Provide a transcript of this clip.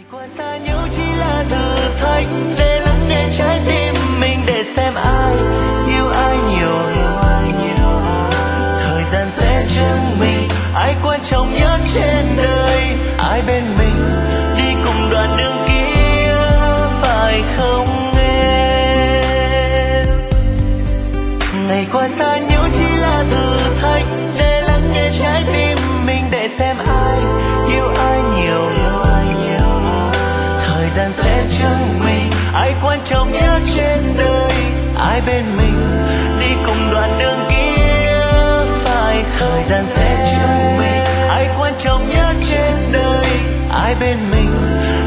qua xa nhau chỉ là thử thách để lắng nghe trái tim mình, để xem ai yêu ai nhiều hơn. Thời gian sẽ chứng minh ai quan trọng nhất trên đời, ai bên mình đi cùng đoạn đường kia, phải không em? Ngày qua xa nhau chỉ là thử thách để lắng nghe trái tim mình, để xem ai yêu ai nhiều hơn. Thời gian sẽ chứng minh ai quan trọng nhất trên đời, ai bên mình đi cùng đoạn đường kia, phải không? Thời gian sẽ chứng minh ai quan trọng nhất trên đời, ai bên mình